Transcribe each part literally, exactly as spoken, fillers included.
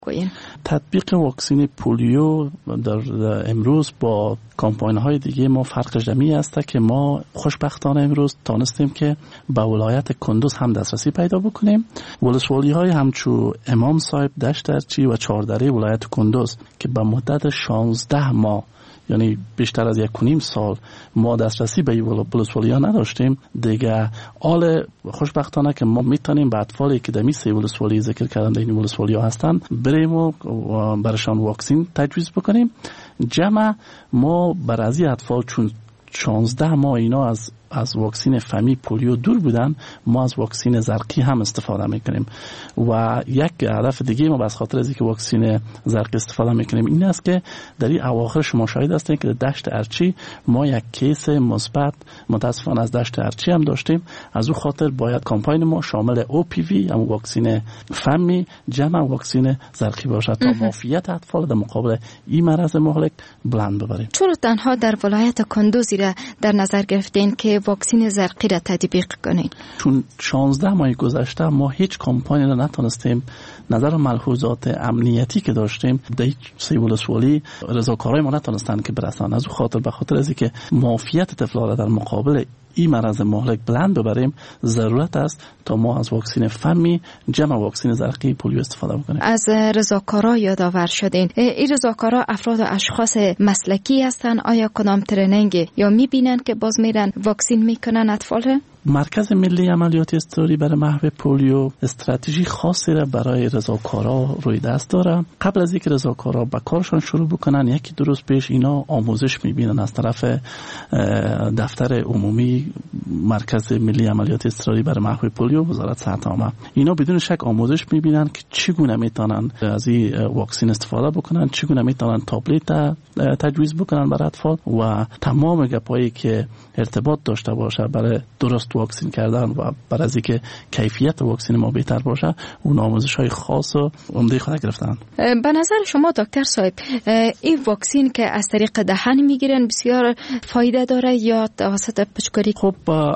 کوین. تطبیق واکسن پولیو در امروز با کمپاین های دیگه ما فرقش دمی است که ما خوشبختانه امروز تانستیم که به ولایت کندوز هم دسترسی پیدا بکنیم. ولسوالی های همچو امام صاحب، دشت ارچی و چهاردره ولایت کندوز که به مدت شانزده ماه یعنی بیشتر از یک و نیم سال ما دسترسی به این ولسوالی ها نداشتیم، دیگه آل خوشبختانه که ما میتونیم به اطفالی که در میسه ولسوالی ذکر کردن در این ولسوالی ها هستن بریم و برشان واکسین تجویز بکنیم. جمع ما بر از این اطفال چون شانزده ماه اینا از از واکسن فمی پولیو دور بودن، ما از واکسن زرقی هم استفاده میکنیم و یک هدف دیگه ما بس خاطر از اینکه واکسن زرقی استفاده میکنیم این است که در این اواخر شما شاهد هستین که در دشت ارچی ما یک کیس مثبت متاسفانه از دشت ارچی هم داشتیم. از او خاطر باید کمپاین ما شامل او پی وی هم واکسن فمی جمع واکسن زرقی باشد تا معافیت اطفال در مقابل این مرض مهلک بلند ببریم. چرا تنها در ولایت کندوز را در نظر گرفتین که واکسن زرقی را تطبیق کنین؟ چون شانزده ماه گذشته ما هیچ کمپانی را نتونستیم نظر ملحوظات امنیتی که داشتیم در سه ولسوالی رضاکارای ما نتونستن که برسن. از او خاطر به خاطر از اینکه معافیت طفلان را در مقابل این مرض مهلک بلند ببریم ضرورت است تا ما از واکسن فمی جمع واکسن زرقی پولیو استفاده بکنیم. از رضاکارا یادآور شدین. این رضاکارا افراد و اشخاص مسلکی هستن؟ آیا کدام ترنینگ یا میبینن که باز میرن واکسین میکنن اطفال را؟ مرکز ملی عملیات اضطراری برای محو پولیو استراتژی خاصی را برای رضاکارا روی دست داره. قبل از اینکه رضاکارا به کارشان شروع بکنن یکی دو روز پیش اینا آموزش میبینن از طرف دفتر عمومی مرکز ملی عملیات اضطراری برای محو پولیو وزارت صحت عامه. اینا بدون شک آموزش میبینن که چگونه میتونن از این واکسن استفاده بکنن، چگونه میتونن تابلت تجویز بکنن برای اطفال و تمام گپایی که ارتباط داشته باشه برای درست واکسن کردن و برای از اینکه کیفیت واکسن ما بهتر باشه اون آموزش‌های خاص و عمده خود گرفتن. به نظر شما دکتر صاحب این واکسن که از طریق دهن میگیرن بسیار فایده داره یا توسط پشکاری؟ خب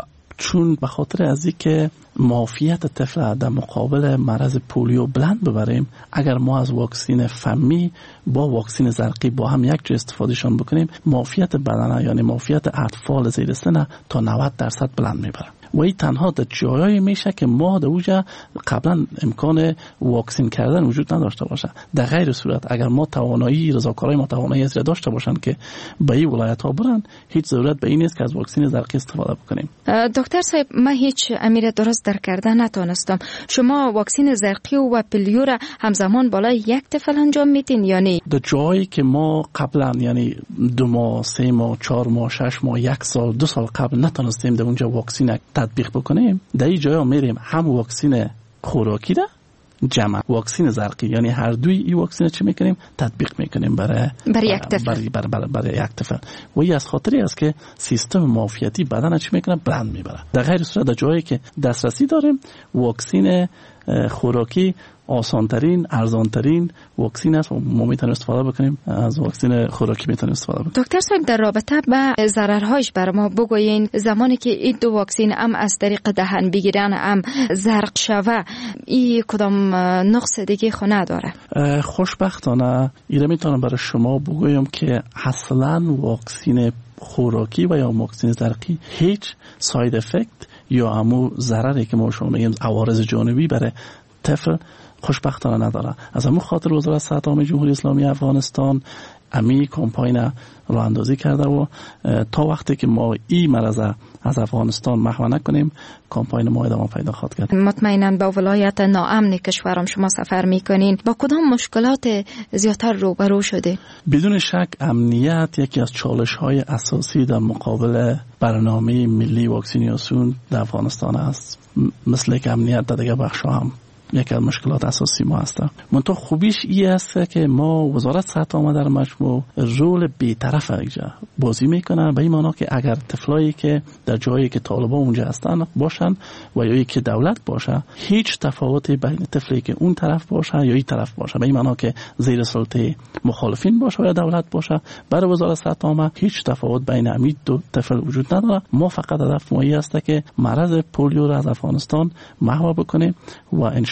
چون به خاطر از اینکه معافیت طفل در مقابل مرض پولیو بلند ببریم، اگر ما از واکسن فمی با واکسن زرقی با هم یک جا استفادهشان بکنیم معافیت بدنه یعنی معافیت اطفال زیر سن تا نود درصد بلند میبریم و این تنها در جایی میشه که ما در اوجا قبلا امکان واکسین کردن وجود نداشته باشه. در غیر صورت اگر ما توانایی رضاکارای ما توانایی از داشته باشن که به این ولایت ها برن هیچ ضرورت به این نیست که از واکسن زرقی استفاده بکنیم. دکتر صاحب من هیچ امیر درست در کردن نتونستم. شما واکسن زرقی و پلیو را همزمان بالای یک طفل انجام میدین یا نه؟ در جایی که ما قبلا یعنی دو ماه، سه ماه، چهار ماه، شش ماه، یک سال، دو سال قبل نتونستیم در اونجا واکسن تطبیق بکنیم، در این جایا میریم هم واکسن خوراکی ده جمع واکسن زرقی یعنی هر دوی این واکسن چی میکنیم تطبیق میکنیم برای برای یک طفل برای برای برای, برای یک طفل و این از خاطری است که سیستم معافیتی بدن چی میکنه بلند میبره. در غیر صورت در جایی که دسترسی داریم واکسن خوراکی آسانترین ارزانترین واکسن است و ما میتونیم استفاده بکنیم از واکسن خوراکی میتونیم استفاده بکنیم. دکتر صاحب در رابطه با ضررهاش بر ما بگوین. زمانی که این دو واکسن هم از طریق دهن بگیرن هم زرق شوه این کدام نقص دیگه خو نداره؟ خوشبختانه ایره میتونم برای شما بگویم که اصلا واکسن خوراکی و یا واکسن زرقی هیچ ساید افکت یا همو ضرری که ما شما میگیم عوارض جانبی برای طفل خوشبختانه نداره. از همون خاطر وزارت صحت عامه جمهوری اسلامی افغانستان امی کمپاین راه اندازی کرده و تا وقتی که ما این مرض از افغانستان محو نکنیم کمپاین ما ادامه پیدا خواهد کرد. مطمئناً با ولایت ناامن کشورم شما سفر میکنین، با کدام مشکلات زیادتر روبرو شده؟ بدون شک امنیت یکی از چالش های اساسی در مقابل برنامه ملی واکسیناسیون در افغانستان است. مثل که امنیت در دیگه بخش هم یکی از مشکلات اساسی ما هست. منتها خوبیش این است که ما وزارت صحت عامه در مجموع رول بی‌طرف اینجا بازی میکنن، به این معنی که اگر طفلایی که در جایی که طالبان اونجا هستن باشن و یا که دولت باشه هیچ تفاوتی بین طفلی که اون طرف باشه یا این طرف باشه، به این معنی که زیر سلطه مخالفین باشه یا دولت باشه، برای وزارت صحت عامه هیچ تفاوت بین همین دو طفل وجود نداره. ما فقط هدف ما است که مرض پولیو را از افغانستان محو بکنیم و ان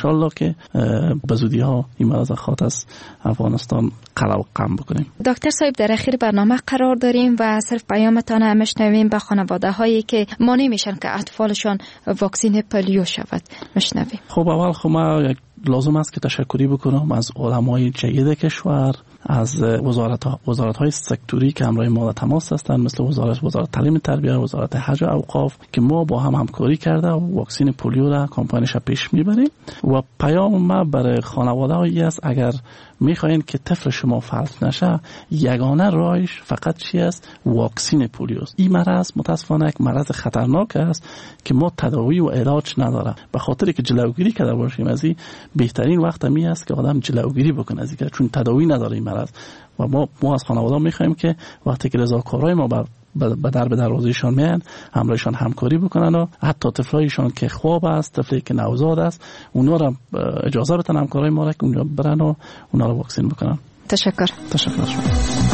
انشالله که به زودی ها این مرض خاط از افغانستان قلع و قم بکنیم. دکتر صاحب، در اخیر برنامه قرار داریم و صرف پیامتان مشنویم به خانواده هایی که مانع میشن که اطفالشان واکسین پولیو شود. مشنویم. خب اول خب ما لازم است که تشکری بکنم از علمای جید کشور، از وزارت ها وزارت های سکتوری که همراه ما در تماس هستند، مثل وزارت وزارت تعلیم تربیت، وزارت حج و اوقاف، که ما با هم همکاری کرده و واکسین پولیو را کمپاینش پیش میبریم. و پیام ما برای خانواده هایی است اگر میخواین که طفل شما فلج نشه، یگانه راهش فقط چی است؟ واکسین پولیو است. این مرض متاسفانه یک مرض خطرناک است که ما تداوی و علاج نداره. به خاطر که جلوگیری کرده باشیم از این، بهترین وقت می است که آدم جلوگیری بکنه از این، چون تداوی نداره این مرض. و ما ما از خانواده میخوایم که وقتی که رضاکارای ما بر به در به دروازهشان میان، همراهشان همکاری بکنن و حتی طفلایشان که خواب است، طفلی که نوزاد است، اونا را اجازه بدن همکارای ما را که اونجا برن و اونا را واکسین بکنن. تشکر. تشکر شما.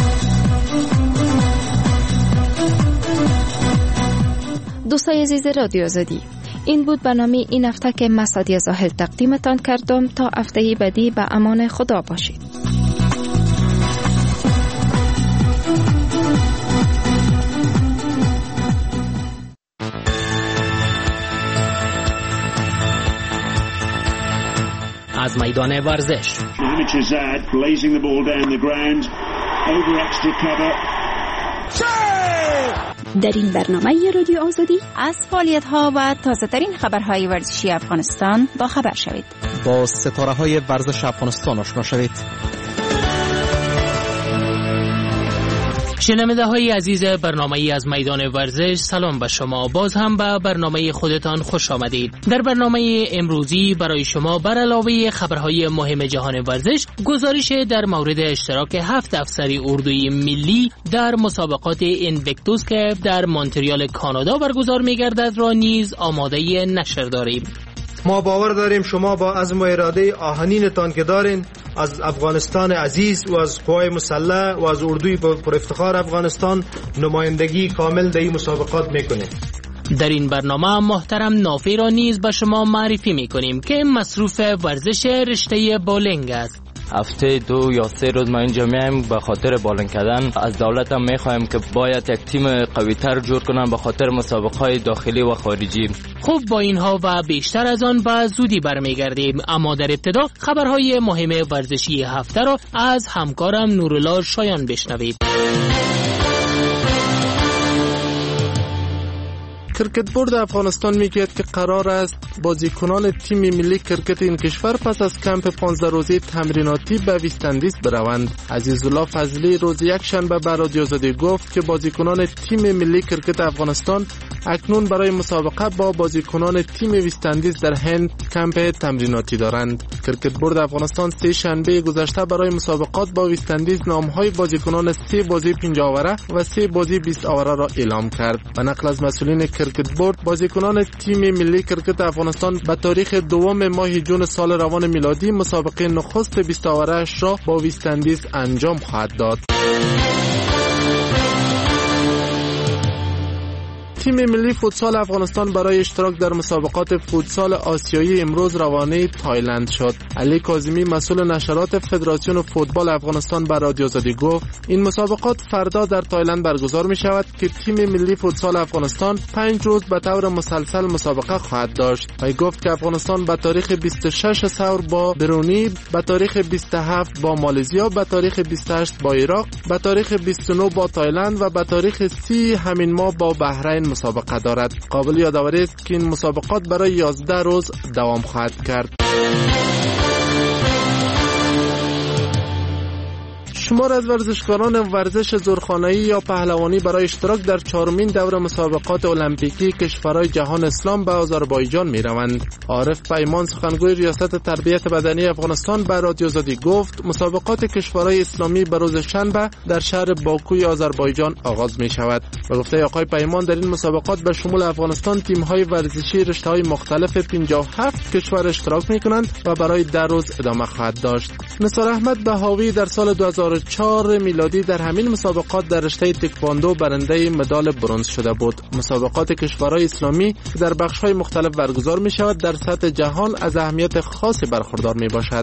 دوستای عزیز رادیو آزادی، این بود برنامه این هفته که من سعدیه زاهد تقدیمتان کردم. تا هفته بعدی به امان خدا باشید. از میدان ورزش در این برنامه رادیو آزادی از فعالیت‌ها و تازه‌ترین خبرهای ورزشی افغانستان با خبر شوید. با ستاره‌های ورزش افغانستان آشنا شوید. شنونده های عزیز برنامه از میدان ورزش، سلام به شما. باز هم به برنامه خودتان خوش آمدید. در برنامه امروزی برای شما بر علاوه خبرهای مهم جهان ورزش، گزارش در مورد اشتراک هفت افسر اردوی ملی در مسابقات اینویکتوس که در مونتریال کانادا برگزار می‌گردد را نیز آماده نشر داریم. ما باور داریم شما با عزم و اراده آهنینتان که دارین از افغانستان عزیز و از قوای مسلح و از اردوی پر افتخار افغانستان نمایندگی کامل در این مسابقات میکنید. در این برنامه محترم نافی را نیز به شما معرفی میکنیم که مصروف ورزش رشته بولینگ است. هفته دو یا سه روز ما اینجا میایم به خاطر بالینگ کردن. از دولت هم میخوایم که باید یک تیم قوی‌تر جور کنن به خاطر مسابقه‌های داخلی و خارجی. خوب، با اینها و بیشتر از آن به زودی برمیگردیم، اما در ابتدا خبرهای مهم ورزشی هفته را از همکارم نورالله شایان بشنوید. کرکت بورد افغانستان میگوید که قرار است بازیکنان تیم ملی کرکت این کشور پس از کمپ پانزده روزه تمریناتی به ویستندیز بروند. عزیزالله فضلی روز یک شنبه به رادیو آزادی گفت که بازیکنان تیم ملی کرکت افغانستان اکنون برای مسابقه با بازیکنان تیم ویستندیز در هند کمپ تمریناتی دارند. کرکت بورد افغانستان سه شنبه گذشته برای مسابقات با ویستندیز نامهای بازیکنان سه بازی پنجاه اوره و سه بازی بیست اوره را اعلام کرد. و نقل از مسئولین کرکت بورد، بازیکنان تیم ملی کرکت افغانستان به تاریخ دوم ماه جون سال روان میلادی مسابقه نخست بیست اوره اش را با ویستندیز انجام خواهد داد. تیم ملی فوتسال افغانستان برای اشتراک در مسابقات فوتسال آسیایی امروز روانه تایلند شد. علی کاظمی مسئول نشرات فدراسیون فوتبال افغانستان به رادیو آزادی گفت این مسابقات فردا در تایلند برگزار می شود که تیم ملی فوتسال افغانستان پنج روز به طور مسلسل مسابقه خواهد داشت. و گفت که افغانستان به تاریخ بیست و شش ثور با برونی، به تاریخ بیست و هفت با مالزیا، به تاریخ بیست و هشت با عراق، به تاریخ بیست و نه با تایلند و به تاریخ سی همین ماه با بحرین مسابقه دارد. قابل یادآوری است که این مسابقات برای یازده روز دوام خواهد کرد. شمار از ورزشکاران ورزش زورخانه‌ای یا پهلوانی برای اشتراک در چهارمین دوره مسابقات المپیکی کشورهای جهان اسلام به آذربایجان می‌روند. عارف پیمان سخنگوی ریاست تربیت بدنی افغانستان به رادیو آزادی گفت مسابقات کشورهای اسلامی به روز شنبه در شهر باکوی آذربایجان آغاز می‌شود. به گفته آقای پیمان در این مسابقات به شمول افغانستان تیم‌های ورزشی رشته‌های مختلف پنجاه و هفت کشور اشتراک می‌کنند و برای ده روز ادامه خواهد داشت. نثار احمد بهاوی در سال دو هزار و چهار میلادی در همین مسابقات در رشته تکواندو برنده مدال برنز شده بود. مسابقات کشورهای اسلامی که در بخش‌های مختلف برگزار می‌شود در سطح جهان از اهمیت خاصی برخوردار میباشد.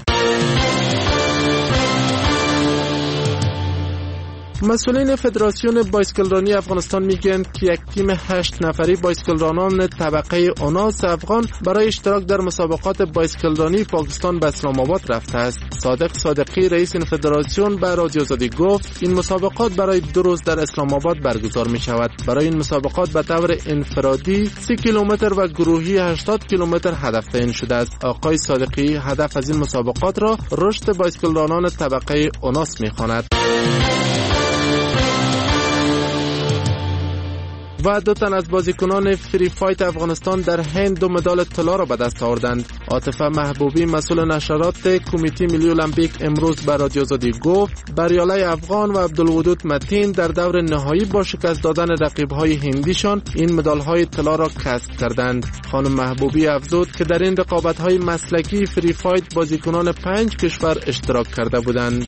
مسئولین فدراسیون بایسکلرانی افغانستان میگویند که یک تیم هشت نفری بایسکلرانان طبقه اوناس افغان برای اشتراک در مسابقات بایسکلرانی پاکستان به اسلام آباد رفته است. صادق صادقی رئیس این فدراسیون به رادیو آزادی گفت این مسابقات برای دو روز در اسلام آباد برگزار می شود. برای این مسابقات به طور انفرادی سی کیلومتر و گروهی هشتاد کیلومتر هدف تعیین شده است. آقای صادقی هدف از این مسابقات را رشد بایسکلرانان طبقه اوناس می خواند. و دو تن از بازیکنان فری فایت افغانستان در هند دو مدال طلا را به دست آوردند. عاطفه محبوبی مسئول نشرات کمیته ملی المپیک امروز به رادیو آزادی گفت بریاله افغان و عبدالودود متین در دور نهایی با شکست دادن رقیب‌های هندیشان این مدال‌های طلا را کسب کردند. خانم محبوبی افزود که در این رقابت‌های مسلکی فری فایت بازیکنان پنج کشور اشتراک کرده بودند.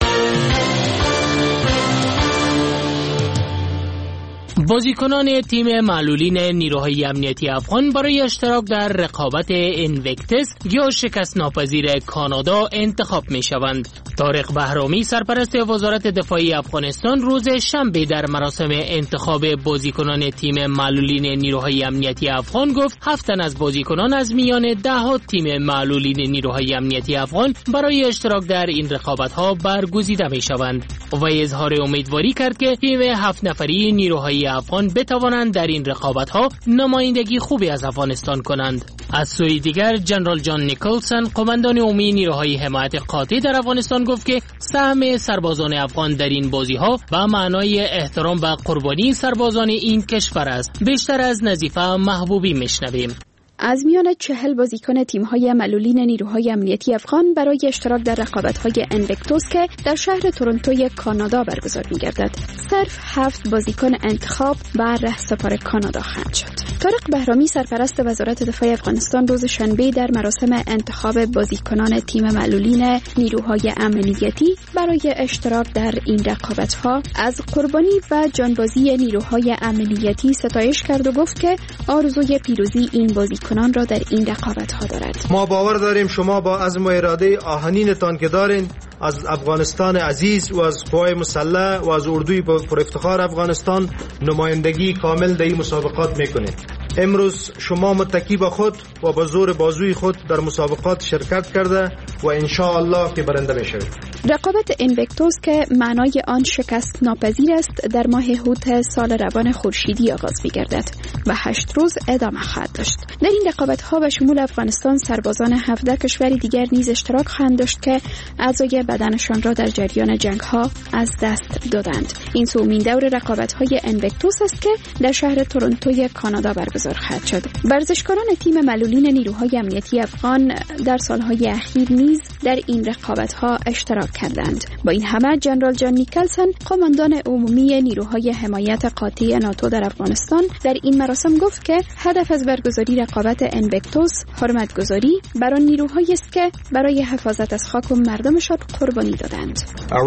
بازیکنان تیم معلولین نیروهای امنیتی افغان برای اشتراک در رقابت اینویکتس یا شکست ناپذیر کانادا انتخاب می شوند. طارق بهرامی سرپرست وزارت دفاعی افغانستان روز شنبه در مراسم انتخاب بازیکنان تیم معلولین نیروهای امنیتی افغان گفت هفت تن از بازیکنان از میان ده ها تیم معلولین نیروهای امنیتی افغان برای اشتراک در این رقابت ها برگزیده می شوند و اظهار امیدواری کرد که تیم هفت نفری نیروهای افغان بتوانند در این رقابت ها نمایندگی خوبی از افغانستان کنند. از سوی دیگر جنرال جان نیکلسن قماندان عمومی نیروهای حمایت قاطع در افغانستان گفت که سهم سربازان افغان در این بازی ها به معنای احترام و قربانی سربازان این کشور است. بیشتر از نظیفه محبوبی میشنویم. از میان چهل بازیکن تیم‌های معلولین نیروهای امنیتی افغان برای اشتراک در رقابت‌های اینویکتوس که در شهر تورنتوی کانادا برگزار می‌گردد، صرف هفت بازیکن انتخاب بر رهسپار کانادا خواهند شد. طارق بهرامی سرپرست وزارت دفاع افغانستان روز شنبه در مراسم انتخاب بازیکنان تیم معلولین نیروهای امنیتی برای اشتراک در این رقابت‌ها از قربانی و جانبازی نیروهای امنیتی ستایش کرد و گفت که آرزوی پیروزی این بازیکن کنان را در این رقابت ها دارد. ما باور داریم شما با عزم و اراده آهنینتان که دارین از افغانستان عزیز و از قوای مسلح و از اردوی پر افتخار افغانستان نمایندگی کامل در این مسابقات میکنید. امروز شما متکی به خود و به زور بازوی خود در مسابقات شرکت کرده و ان شاء الله که برنده میشوید. رقابت اینویکتوس که معنای آن شکست ناپذیر است در ماه هوت سال روان خورشیدی آغاز می‌گردد و هشت روز ادامه خواهد داشت. در این رقابت‌ها به شمول افغانستان سربازان هفده کشور دیگر نیز اشتراک خواهند داشت که اعضای بدنشان را در جریان جنگ‌ها از دست دادند. این سومین دور رقابت‌های اینویکتوس است که در شهر تورنتوی کانادا برگزار خواهد شد. ورزشکاران تیم معلولین نیروهای امنیتی افغان در سالهای اخیر نیز در این رقابت‌ها اشتراک کردند. با این همه جنرال جان نیکلسن قماندان عمومی نیروهای حمایت قاطع ناتو در افغانستان در این مراسم گفت که هدف از برگزاری رقابت اینویکتوس حرمت‌گذاری بر آن نیروهایی است که برای حفاظت از خاک و مردمشان قربانی دادند.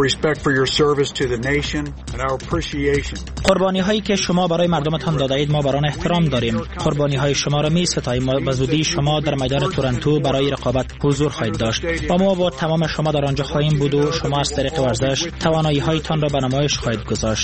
قربانی هایی که شما برای مردمتان داده اید ما بر آن احترام داریم. قربانی های شما را می ستاییم و به زودی شما در میدان تورنتو برای رقابت حضور خواهید داشت و ما با تمام شما در آنجا خواهیم بود و شما از طریق ورزش توانایی هایتان را به نمایش خواهید گذاشت.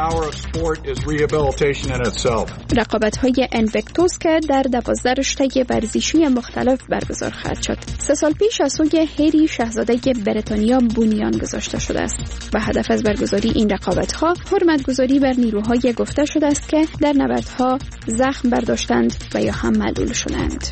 رقابت های اینویکتوس که در دوازده رشته ورزشی مختلف برگزار خواهد شد. سه سال پیش از سوی هری شاهزاده بریتانیا بنیان گذاشته شده است و هدف از برگزاری این رقابت ها حرمت‌گذاری بر نیروهای گفته شده است که در نبردها زخم برداشتند و یا هم معلول شدند.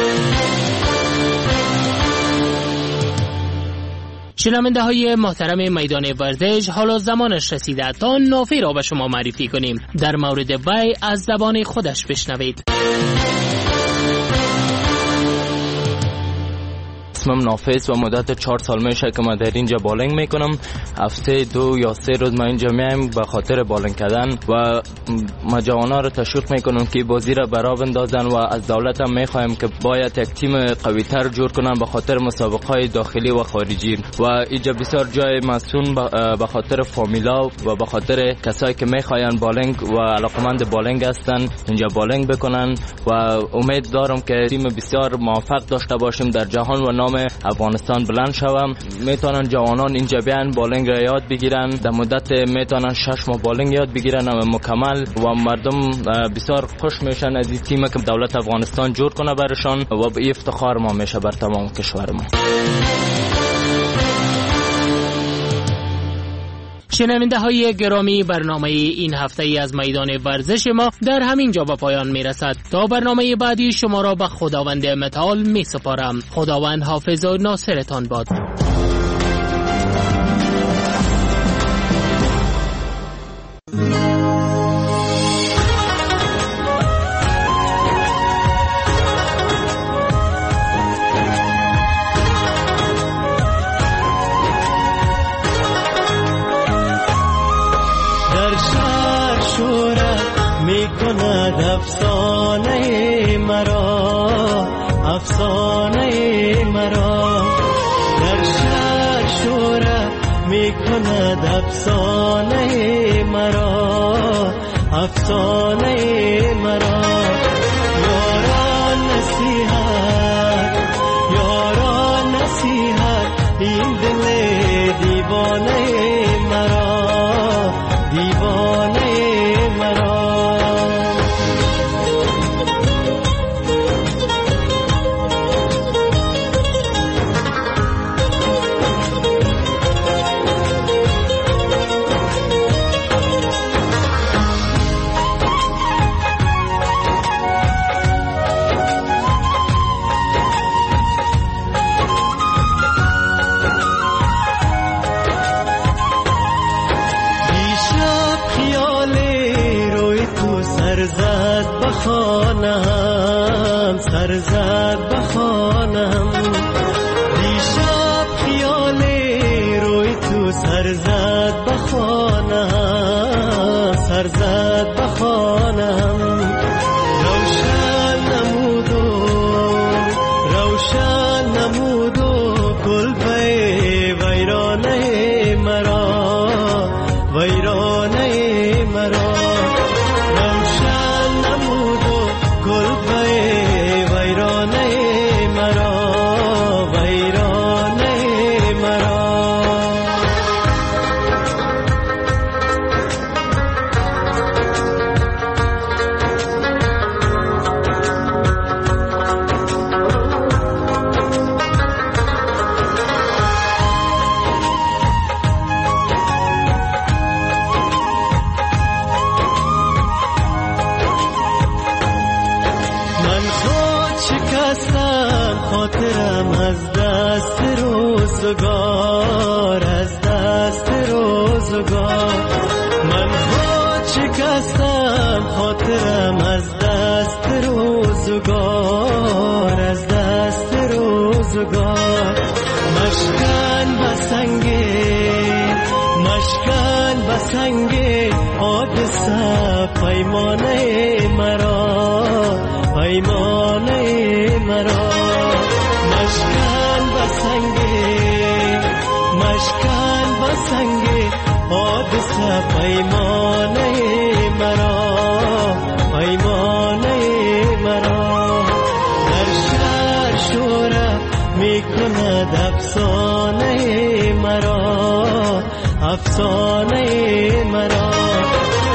شنونده های محترم میدان ورزش، حالا زمانش رسیده تا نافی را به شما معرفی کنیم. در مورد وی از زبان خودش بشنوید. اسمم نافذ و مدت چهار سال میشه که من در اینجا بالینگ میکنم. هفته دو یا سه روز من اینجا میام به خاطر بالینگ کردن و ما جوانا رو تشویق میکنم که بازی را برا بندازن و از دولت هم میخوایم که باید یک تیم قوی تر جور کنن به خاطر مسابقه های داخلی و خارجی و اینجا بسیار جای مسئول به خاطر فامیلا و به خاطر کسایی که میخواین بالینگ و علاقمند بالینگ هستن اینجا بالینگ بکنن و امید دارم که تیم بسیار موفق داشته باشیم در جهان و نام افغانستان بلند شوم. میتونن جوانان اینجا بیان بالینگ را یاد بگیرن، در مدت میتونن شش ماه بالینگ یاد بگیرن و مکمل و مردم بسیار خوش میشن از این تیمی که دولت افغانستان جور کنه برشان و به افتخار ما میشه بر تمام کشور ما. شنونده های گرامی، برنامه این هفته ای از میدان ورزش ما در همین جا به پایان می رسد. تا برنامه بعدی شما را به خداوند متعال می سپارم. خداوند حافظ و ناصرتان باد. افسانه مرا افسانه مرا در شهر شوره می کند افسانه مرا افسانه مرا یاران نصیحت یاران نصیحت این دل دیوانه مرا دیوانه مرا خانم سرزد بخانم دیشب خیال روی تو سرزد بخانم سرزد بخانم روشن نمودو روشن نمودو گل به ویرانه مرا ویرانه مرا خاطرم از دست روزگار از دست روزگار من خود شکستم خاطرم از دست روزگار از دست روزگار مشکن بسنگه مشکن بسنگه حادثه پیمانه مرا پیمانه مرا مشکن بسنگه مشکن بسنگه حادثه پیمانه مرا پیمانه مرا در شهر شوره می کند افسانه مرا افسانه مرا